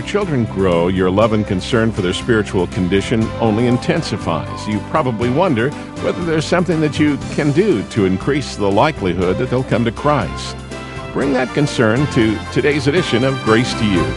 children grow, your love and concern for their spiritual condition only intensifies. You probably wonder whether there's something that you can do to increase the likelihood that they'll come to Christ. Bring that concern to today's edition of Grace to You.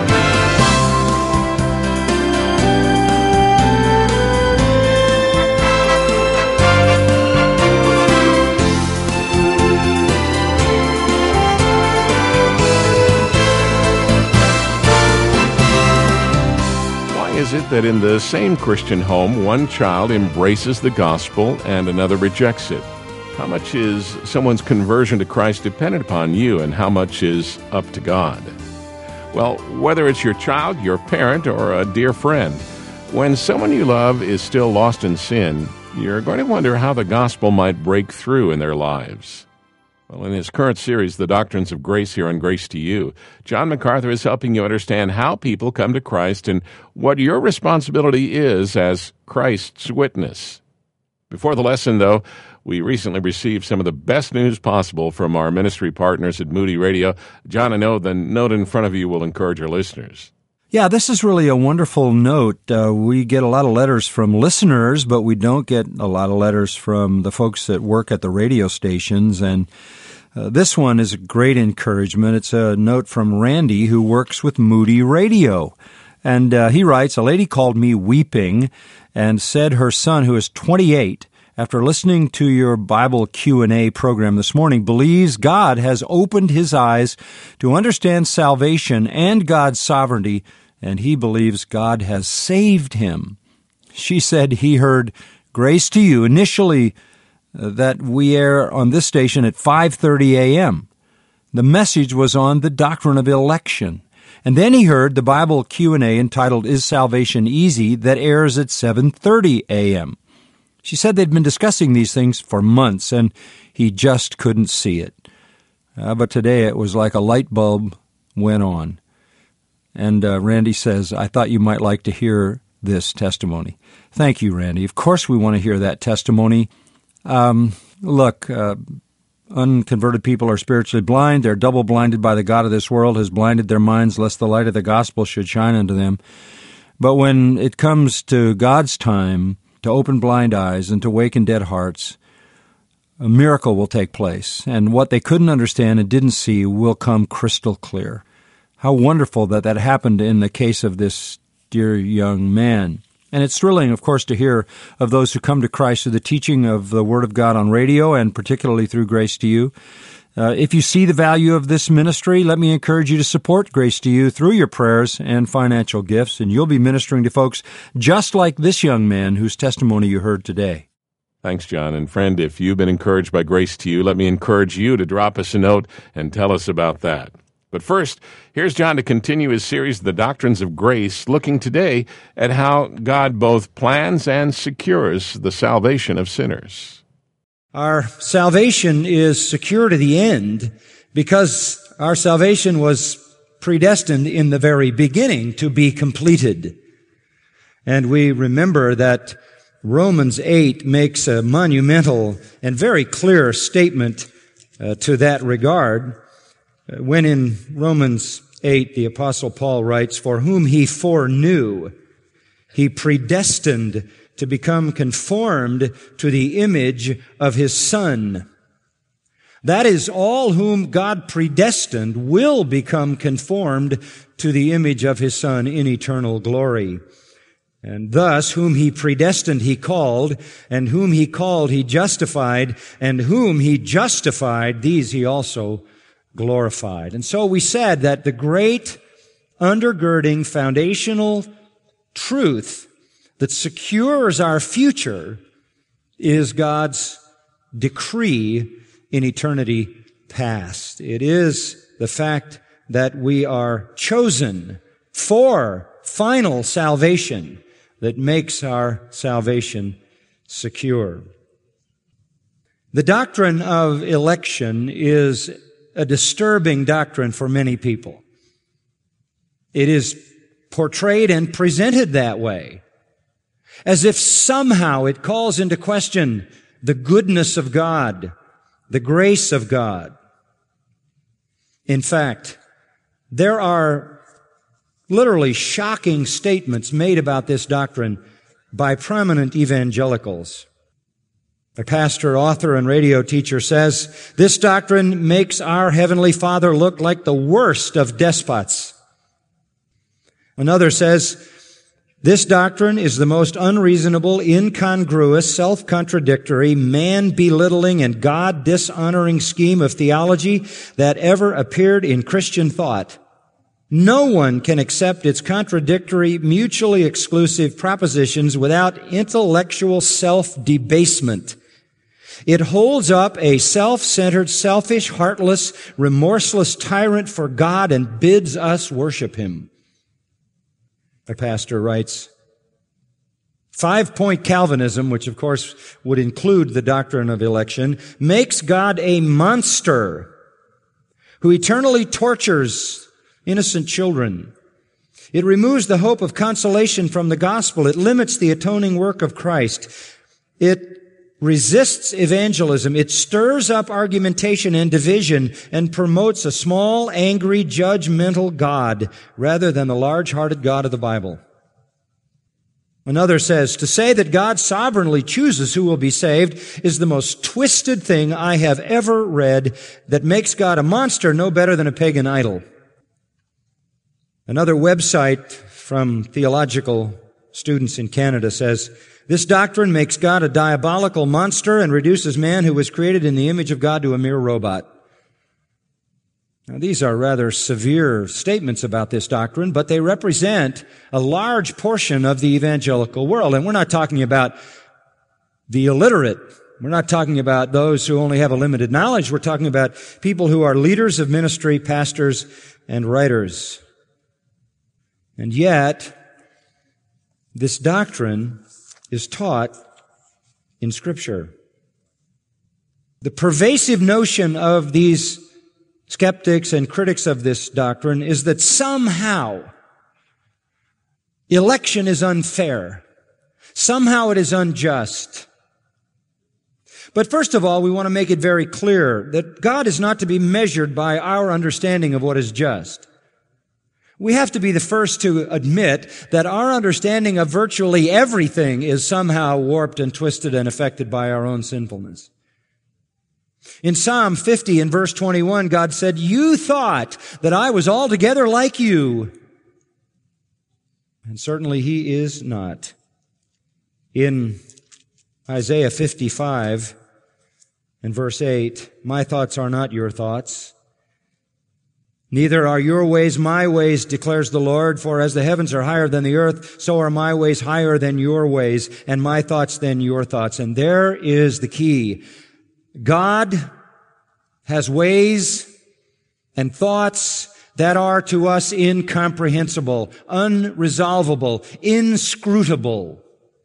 Is it that in the same Christian home, one child embraces the gospel and another rejects it? How much is someone's conversion to Christ dependent upon you, and how much is up to God? Well, whether it's your child, your parent, or a dear friend, when someone you love is still lost in sin, you're going to wonder how the gospel might break through in their lives. Well, in his current series, The Doctrines of Grace here on Grace to You, John MacArthur is helping you understand how people come to Christ and what your responsibility is as Christ's witness. Before the lesson, though, we recently received some of the best news possible from our ministry partners at Moody Radio. John, I know the note in front of you will encourage our listeners. Yeah, this is really a wonderful note. We get a lot of letters from listeners, but we don't get a lot of letters from the folks that work at the radio stations. And this one is a great encouragement. It's a note from Randy, who works with Moody Radio. And he writes, "A lady called me weeping and said her son, who is 28, after listening to your Bible Q&A program this morning, believes God has opened his eyes to understand salvation and God's sovereignty, and he believes God has saved him." She said he heard Grace to You initially that we air on this station at 5:30 a.m. The message was on the doctrine of election. And then he heard the Bible Q&A entitled, "Is Salvation Easy?" that airs at 7:30 a.m. She said they'd been discussing these things for months, and he just couldn't see it. But today it was like a light bulb went on. And Randy says, "I thought you might like to hear this testimony." Thank you, Randy. Of course we want to hear that testimony. Look, unconverted people are spiritually blind. They're double-blinded by the god of this world, has blinded their minds lest the light of the gospel should shine unto them. But when it comes to God's time to open blind eyes and to waken dead hearts, a miracle will take place, and what they couldn't understand and didn't see will come crystal clear. How wonderful that happened in the case of this dear young man. And it's thrilling, of course, to hear of those who come to Christ through the teaching of the Word of God on radio, and particularly through Grace to You. If you see the value of this ministry, let me encourage you to support Grace to You through your prayers and financial gifts, and you'll be ministering to folks just like this young man whose testimony you heard today. Thanks, John. And friend, if you've been encouraged by Grace to You, let me encourage you to drop us a note and tell us about that. But first, here's John to continue his series, The Doctrines of Grace, looking today at how God both plans and secures the salvation of sinners. Our salvation is secure to the end because our salvation was predestined in the very beginning to be completed. And we remember that Romans 8 makes a monumental and very clear statement to that regard. When in Romans 8, the Apostle Paul writes, "For whom he foreknew, he predestined to become conformed to the image of his Son." That is, all whom God predestined will become conformed to the image of his Son in eternal glory. And thus, whom he predestined, he called, and whom he called, he justified, and whom he justified, these he also glorified. And so we said that the great undergirding foundational truth that secures our future is God's decree in eternity past. It is the fact that we are chosen for final salvation that makes our salvation secure. The doctrine of election is a disturbing doctrine for many people. It is portrayed and presented that way, as if somehow it calls into question the goodness of God, the grace of God. In fact, there are literally shocking statements made about this doctrine by prominent evangelicals. A pastor, author, and radio teacher says, "This doctrine makes our Heavenly Father look like the worst of despots." Another says, "This doctrine is the most unreasonable, incongruous, self-contradictory, man-belittling, and God-dishonoring scheme of theology that ever appeared in Christian thought. No one can accept its contradictory, mutually exclusive propositions without intellectual self-debasement. It holds up a self-centered, selfish, heartless, remorseless tyrant for God and bids us worship Him." A pastor writes, "Five-point Calvinism, which of course would include the doctrine of election, makes God a monster who eternally tortures innocent children. It removes the hope of consolation from the gospel. It limits the atoning work of Christ. It resists evangelism. It stirs up argumentation and division and promotes a small, angry, judgmental God rather than the large-hearted God of the Bible." Another says, "To say that God sovereignly chooses who will be saved is the most twisted thing I have ever read that makes God a monster no better than a pagan idol." Another website from theological students in Canada says, "This doctrine makes God a diabolical monster and reduces man who was created in the image of God to a mere robot." Now, these are rather severe statements about this doctrine, but they represent a large portion of the evangelical world. And we're not talking about the illiterate. We're not talking about those who only have a limited knowledge. We're talking about people who are leaders of ministry, pastors, and writers. And yet, this doctrine is taught in Scripture. The pervasive notion of these skeptics and critics of this doctrine is that somehow election is unfair. Somehow it is unjust. But first of all, we want to make it very clear that God is not to be measured by our understanding of what is just. We have to be the first to admit that our understanding of virtually everything is somehow warped and twisted and affected by our own sinfulness. In Psalm 50 and verse 21, God said, "You thought that I was altogether like you." And certainly He is not. In Isaiah 55 and verse 8, "My thoughts are not your thoughts. Neither are your ways my ways, declares the Lord. For as the heavens are higher than the earth, so are my ways higher than your ways, and my thoughts than your thoughts." And there is the key. God has ways and thoughts that are to us incomprehensible, unresolvable, inscrutable.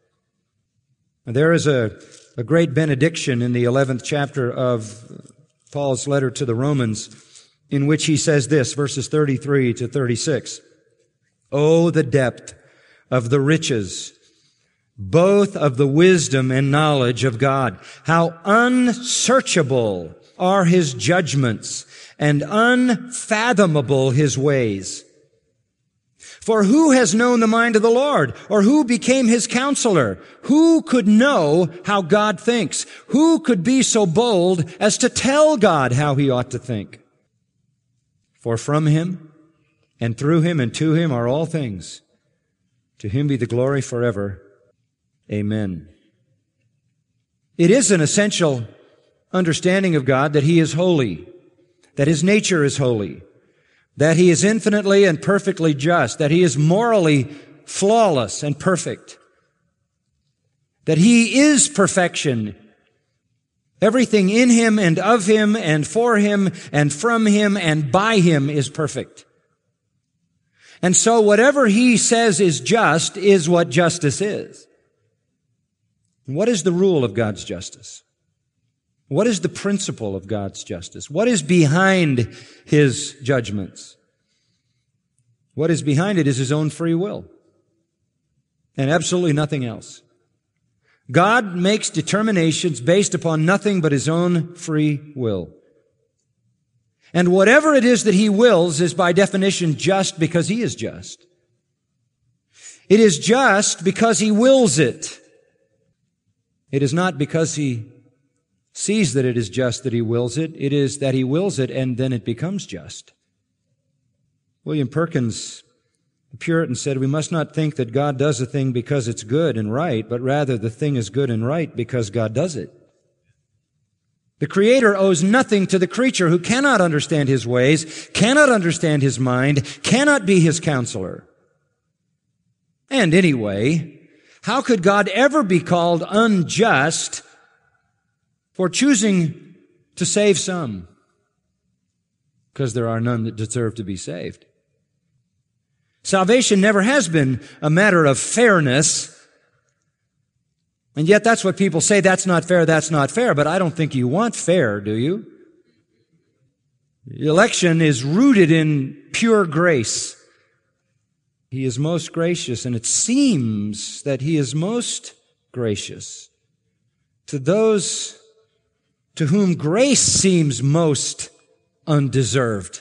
There is a great benediction in the 11th chapter of Paul's letter to the Romans, in which he says this, verses 33 to 36. "Oh, the depth of the riches, both of the wisdom and knowledge of God. How unsearchable are His judgments and unfathomable His ways. For who has known the mind of the Lord? Or who became His counselor? Who could know how God thinks? Who could be so bold as to tell God how He ought to think? For from Him, and through Him, and to Him are all things. To Him be the glory forever. Amen." It is an essential understanding of God that He is holy, that His nature is holy, that He is infinitely and perfectly just, that He is morally flawless and perfect, that He is perfection. Everything in Him and of Him and for Him and from Him and by Him is perfect. And so whatever He says is just is what justice is. What is the rule of God's justice? What is the principle of God's justice? What is behind His judgments? What is behind it is His own free will, and absolutely nothing else. God makes determinations based upon nothing but His own free will. And whatever it is that He wills is by definition just because He is just. It is just because He wills it. It is not because He sees that it is just that He wills it. It is that He wills it and then it becomes just. William Perkins, the Puritan, said, "We must not think that God does a thing because it's good and right, but rather the thing is good and right because God does it." The Creator owes nothing to the creature who cannot understand His ways, cannot understand His mind, cannot be His counselor. And anyway, how could God ever be called unjust for choosing to save some? Because there are none that deserve to be saved. Salvation never has been a matter of fairness. And yet that's what people say, that's not fair, that's not fair. But I don't think you want fair, do you? Election is rooted in pure grace. He is most gracious, and it seems that He is most gracious to those to whom grace seems most undeserved.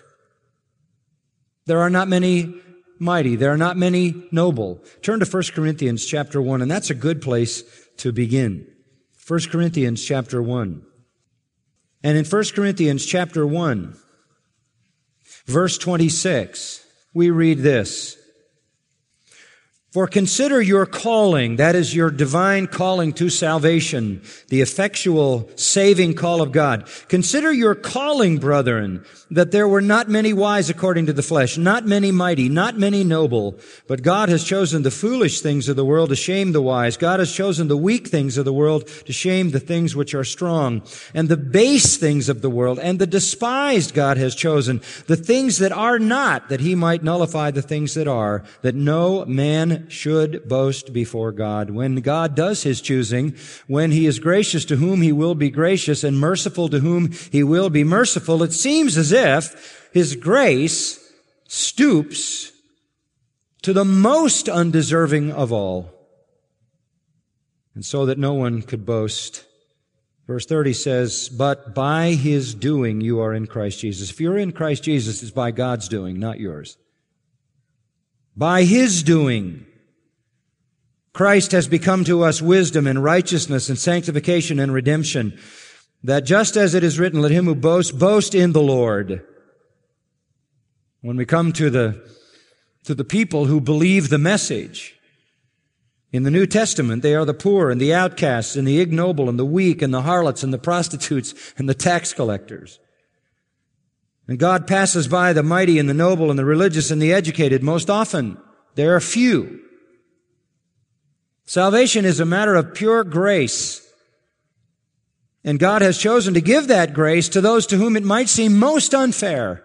There are not many mighty. There are not many noble. Turn to 1 Corinthians chapter 1, and that's a good place to begin. 1 Corinthians chapter 1. And in 1 Corinthians chapter 1, verse 26, we read this: "For consider your calling," that is your divine calling to salvation, the effectual saving call of God. "Consider your calling, brethren, that there were not many wise according to the flesh, not many mighty, not many noble. But God has chosen the foolish things of the world to shame the wise. God has chosen the weak things of the world to shame the things which are strong. And the base things of the world and the despised God has chosen, the things that are not, that He might nullify the things that are, that no man should boast before God." When God does His choosing, when He is gracious to whom He will be gracious and merciful to whom He will be merciful, it seems as if His grace stoops to the most undeserving of all, and so that no one could boast. Verse 30 says, "But by His doing you are in Christ Jesus." If you're in Christ Jesus, it's by God's doing, not yours. By His doing, Christ has become to us wisdom and righteousness and sanctification and redemption, that just as it is written, "Let him who boasts, boast in the Lord." When we come to the people who believe the message, in the New Testament, they are the poor and the outcasts and the ignoble and the weak and the harlots and the prostitutes and the tax collectors. And God passes by the mighty and the noble and the religious and the educated most often. There are few. Salvation is a matter of pure grace. And God has chosen to give that grace to those to whom it might seem most unfair.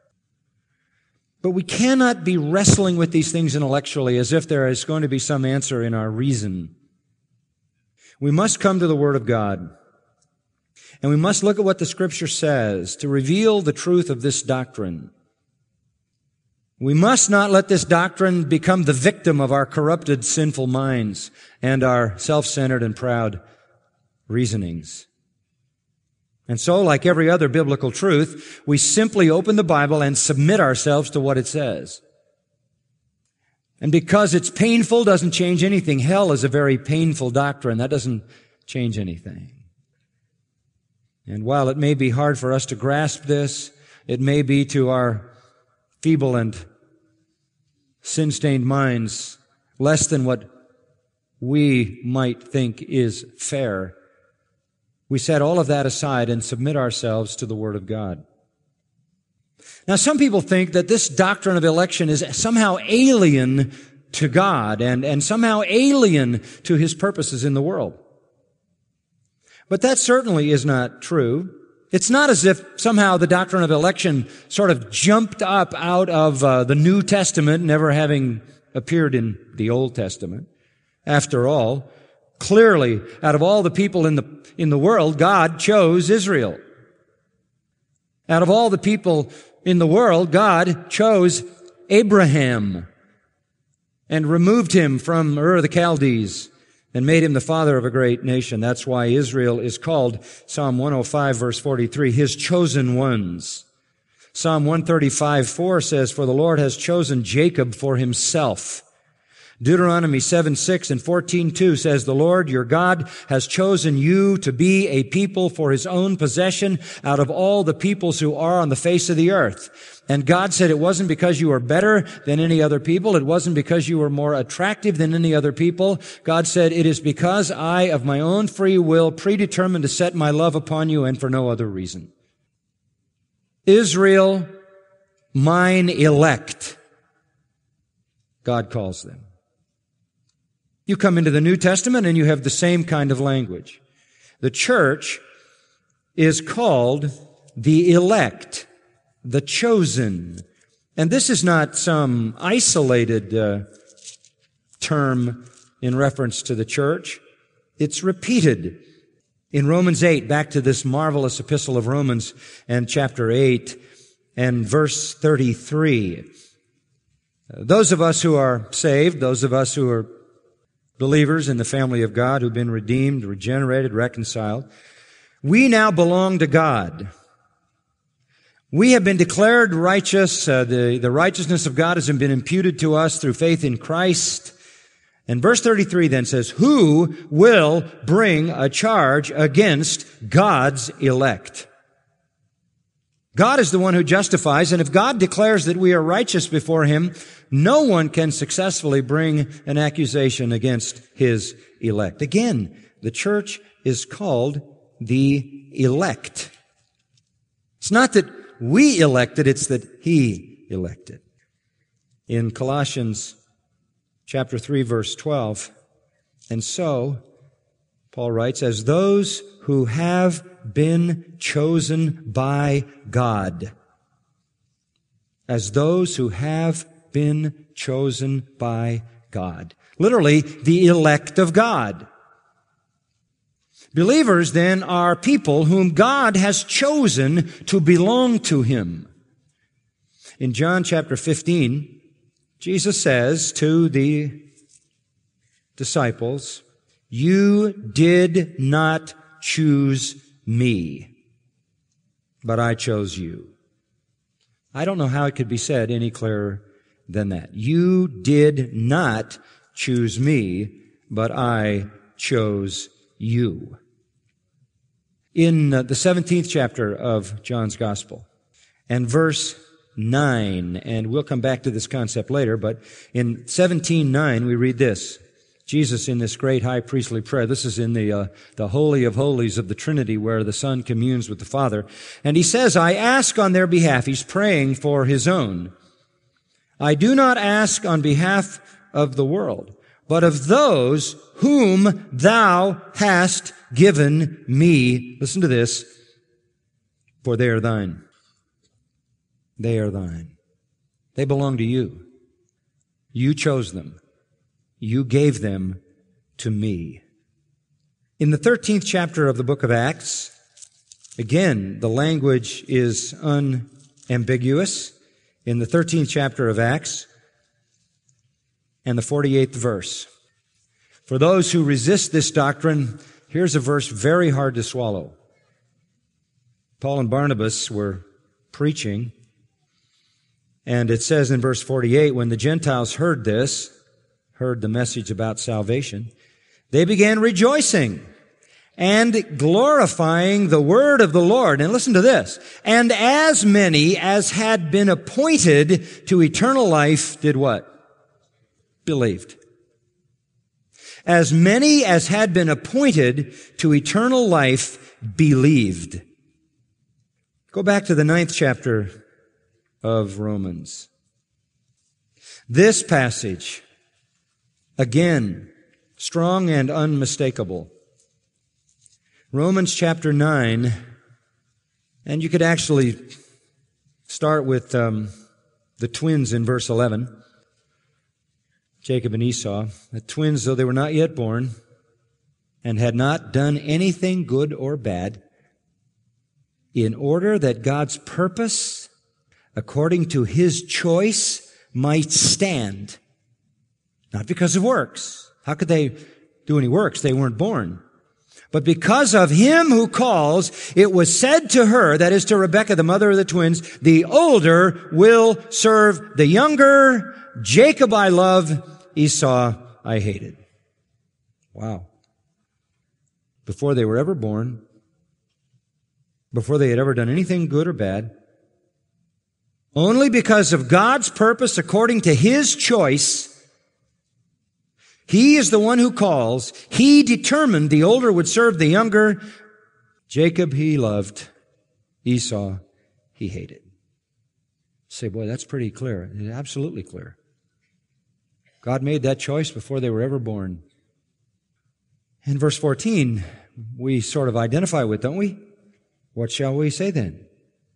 But we cannot be wrestling with these things intellectually as if there is going to be some answer in our reason. We must come to the Word of God. And we must look at what the Scripture says to reveal the truth of this doctrine. We must not let this doctrine become the victim of our corrupted, sinful minds and our self-centered and proud reasonings. And so, like every other biblical truth, we simply open the Bible and submit ourselves to what it says. And because it's painful doesn't change anything. Hell is a very painful doctrine. That doesn't change anything. And while it may be hard for us to grasp this, it may be to our feeble and sin-stained minds less than what we might think is fair. We set all of that aside and submit ourselves to the Word of God. Now, some people think that this doctrine of election is somehow alien to God and somehow alien to His purposes in the world. But that certainly is not true. It's not as if somehow the doctrine of election sort of jumped up out of the New Testament, never having appeared in the Old Testament. After all, clearly, out of all the people in the world, God chose Israel. Out of all the people in the world, God chose Abraham and removed him from Ur of the Chaldees and made him the father of a great nation. That's why Israel is called, Psalm 105, verse 43, His chosen ones. Psalm 135, 4 says, "For the Lord has chosen Jacob for Himself, Deuteronomy 7:6 and 14:2 says, "The Lord your God has chosen you to be a people for His own possession out of all the peoples who are on the face of the earth." And God said it wasn't because you were better than any other people. It wasn't because you were more attractive than any other people. God said, "It is because I, of my own free will, predetermined to set my love upon you and for no other reason." Israel, mine elect, God calls them. You come into the New Testament and you have the same kind of language. The church is called the elect, the chosen. And this is not some isolated term in reference to the church. It's repeated in Romans 8, back to this marvelous epistle of Romans and chapter 8 and verse 33. Those of us who are saved, those of us who are believers in the family of God, who've been redeemed, regenerated, reconciled, we now belong to God. We have been declared righteous. The righteousness of God has been imputed to us through faith in Christ. And verse 33 then says, "Who will bring a charge against God's elect?" God is the one who justifies, and if God declares that we are righteous before Him, no one can successfully bring an accusation against His elect. Again, the church is called the elect. It's not that we elected, it's that He elected. In Colossians chapter 3, verse 12, "And so," Paul writes, "as those who have been chosen by God." As those who have been chosen by God. Literally, the elect of God. Believers, then, are people whom God has chosen to belong to Him. In John chapter 15, Jesus says to the disciples, "You did not choose me, but I chose you." I don't know how it could be said any clearer than that. You did not choose me, but I chose you. In the 17th chapter of John's Gospel, and verse 9, and we'll come back to this concept later, but in 17:9 we read this. Jesus in this great high priestly prayer, this is in the Holy of Holies of the Trinity where the Son communes with the Father, and He says, "I ask on their behalf." He's praying for His own. "I do not ask on behalf of the world, but of those whom Thou hast given me." Listen to this. "For they are Thine." They are Thine. They belong to You. You chose them. You gave them to me. In the 13th chapter of the book of Acts, again, the language is unambiguous. In the 13th chapter of Acts and the 48th verse. For those who resist this doctrine, here's a verse very hard to swallow. Paul and Barnabas were preaching, and it says in verse 48, when the Gentiles heard this, heard the message about salvation, they began rejoicing and glorifying the word of the Lord. And listen to this. And as many as had been appointed to eternal life did what? Believed. As many as had been appointed to eternal life believed. Go back to the 9th chapter of Romans. This passage, again, strong and unmistakable. Romans chapter 9, and you could actually start with the twins in verse 11, Jacob and Esau. The twins, though they were not yet born and had not done anything good or bad, in order that God's purpose, according to His choice, might stand. Not because of works. How could they do any works? They weren't born. But because of Him who calls, it was said to her, that is to Rebekah, the mother of the twins, the older will serve the younger. Jacob I love, Esau I hated. Wow. Before they were ever born, before they had ever done anything good or bad, only because of God's purpose according to His choice, He is the one who calls. He determined the older would serve the younger. Jacob He loved. Esau He hated. Say, boy, that's pretty clear. It's absolutely clear. God made that choice before they were ever born. In verse 14, we sort of identify with, don't we? What shall we say then?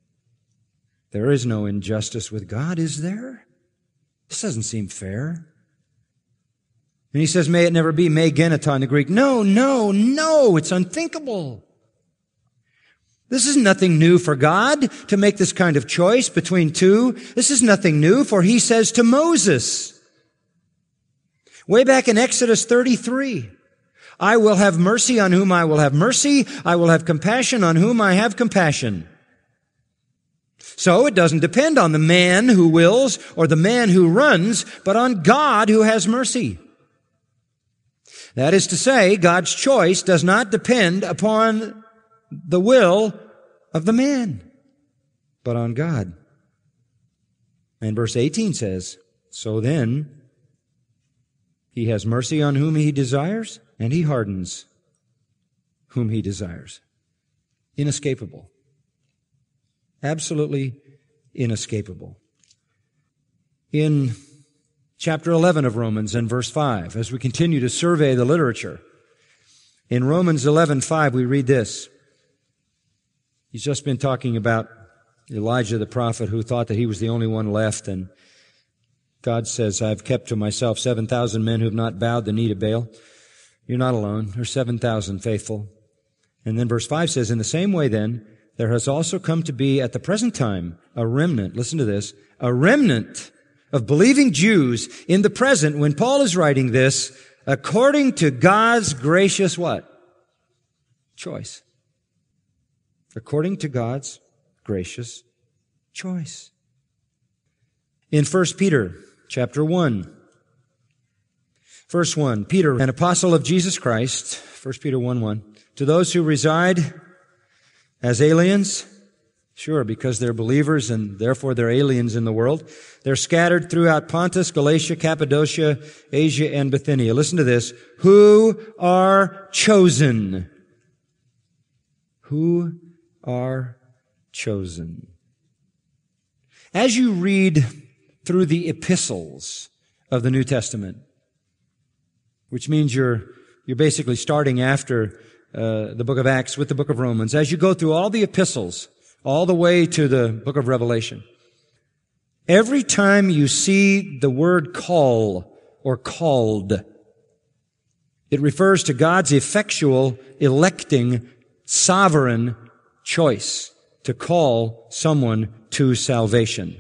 There is no injustice with God, is there? This doesn't seem fair. And he says, may it never be, me geneton in the Greek. No, it's unthinkable. This is nothing new for God to make this kind of choice between two. This is nothing new, for He says to Moses, way back in Exodus 33, I will have mercy on whom I will have mercy. I will have compassion on whom I have compassion. So it doesn't depend on the man who wills or the man who runs, but on God who has mercy. That is to say, God's choice does not depend upon the will of the man, but on God. And verse 18 says, so then, He has mercy on whom He desires, and He hardens whom He desires. Inescapable. Absolutely inescapable. In chapter 11 of Romans and verse 5, as we continue to survey the literature, in Romans 11:5 we read this. He's just been talking about Elijah the prophet who thought that he was the only one left, and God says, I've kept to myself 7,000 men who have not bowed the knee to Baal. You're not alone. There's 7,000 faithful. And then verse 5 says, in the same way then, there has also come to be at the present time a remnant, listen to this, a remnant of believing Jews in the present when Paul is writing this, according to God's gracious what? Choice. According to God's gracious choice. In 1 Peter chapter 1, verse 1, Peter, an apostle of Jesus Christ, 1 Peter 1:1, to those who reside as aliens, sure, because they're believers and therefore they're aliens in the world. They're scattered throughout Pontus, Galatia, Cappadocia, Asia, and Bithynia. Listen to this. Who are chosen? Who are chosen? As you read through the epistles of the New Testament, which means you're basically starting after the book of Acts with the book of Romans, as you go through all the epistles, all the way to the book of Revelation, every time you see the word call or called, it refers to God's effectual, electing, sovereign choice to call someone to salvation.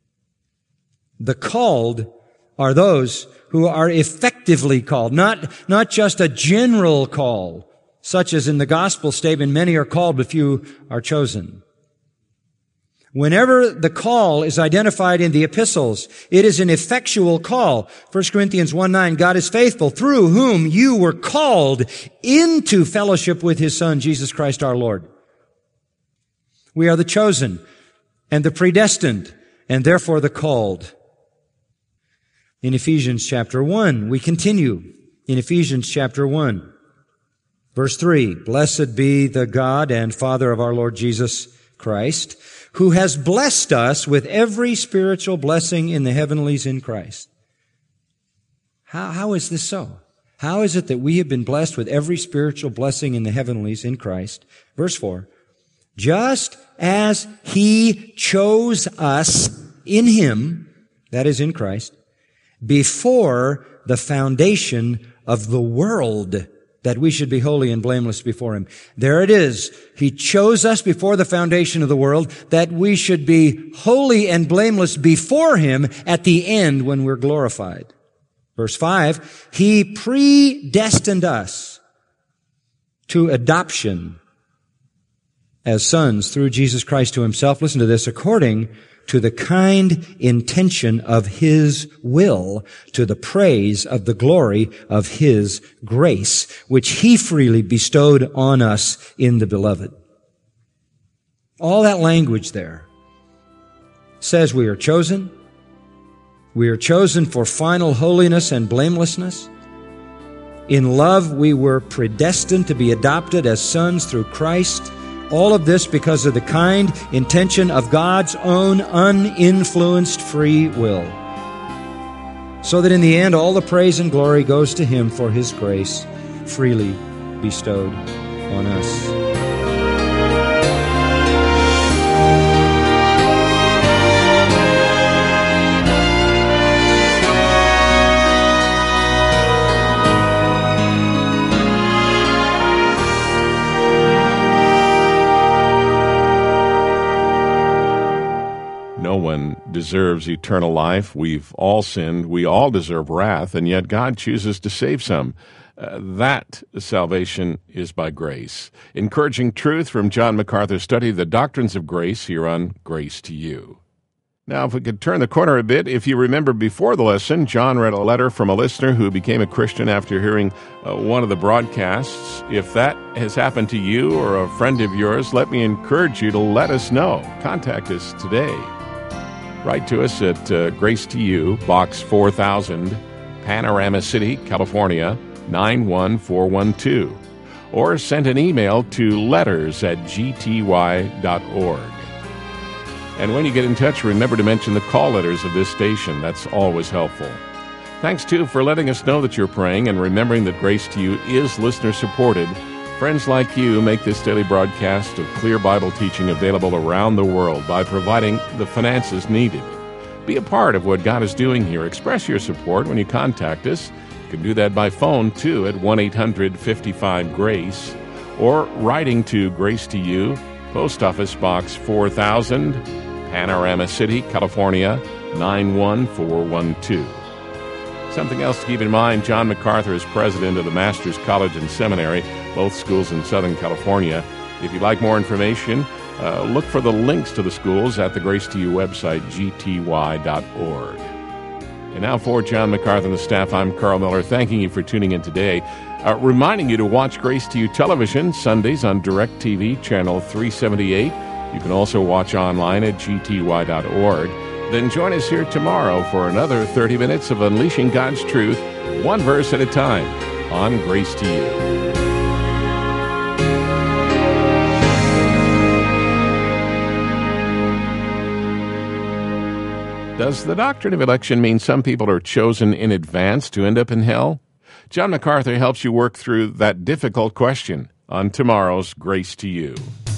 The called are those who are effectively called, not just a general call, such as in the gospel statement, many are called but few are chosen. Whenever the call is identified in the epistles, it is an effectual call. 1 Corinthians 1:9, God is faithful, through whom you were called into fellowship with His Son, Jesus Christ our Lord. We are the chosen and the predestined and therefore the called. In Ephesians chapter 1, we continue in Ephesians chapter 1, verse 3, blessed be the God and Father of our Lord Jesus Christ, who has blessed us with every spiritual blessing in the heavenlies in Christ. How is this so? How is it that we have been blessed with every spiritual blessing in the heavenlies in Christ? Verse 4, just as He chose us in Him, that is in Christ, before the foundation of the world, that we should be holy and blameless before Him. There it is. He chose us before the foundation of the world that we should be holy and blameless before Him at the end when we're glorified. Verse 5, He predestined us to adoption as sons through Jesus Christ to himself, listen to this, according to the kind intention of his will, to the praise of the glory of his grace, which he freely bestowed on us in the beloved. All that language there says we are chosen. We are chosen for final holiness and blamelessness. In love, we were predestined to be adopted as sons through Christ. All of this because of the kind intention of God's own uninfluenced free will. So that in the end, all the praise and glory goes to him for his grace freely bestowed on us. No one deserves eternal life. We've all sinned. We all deserve wrath, and yet God chooses to save some. That salvation is by grace. Encouraging truth from John MacArthur's study, The Doctrines of Grace, here on Grace to You. Now, if we could turn the corner a bit, if you remember before the lesson, John read a letter from a listener who became a Christian after hearing one of the broadcasts. If that has happened to you or a friend of yours, let me encourage you to let us know. Contact us today. Write to us at Grace to You, Box 4000, Panorama City, California, 91412. Or send an email to letters@gty.org. And when you get in touch, remember to mention the call letters of this station. That's always helpful. Thanks, too, for letting us know that you're praying and remembering that Grace to You is listener-supported. Friends like you make this daily broadcast of clear Bible teaching available around the world by providing the finances needed. Be a part of what God is doing here. Express your support when you contact us. You can do that by phone, too, at 1-800-55-GRACE, or writing to Grace to You, Post Office Box 4000, Panorama City, California, 91412. Something else to keep in mind, John MacArthur is president of the Master's College and Seminary, both schools in Southern California. If you'd like more information, look for the links to the schools at the Grace to You website, gty.org. And now for John MacArthur and the staff, I'm Carl Miller, thanking you for tuning in today. Reminding you to watch Grace to You television Sundays on DirecTV, channel 378. You can also watch online at gty.org. Then join us here tomorrow for another 30 minutes of unleashing God's truth, one verse at a time, on Grace to You. Does the doctrine of election mean some people are chosen in advance to end up in hell? John MacArthur helps you work through that difficult question on tomorrow's Grace to You.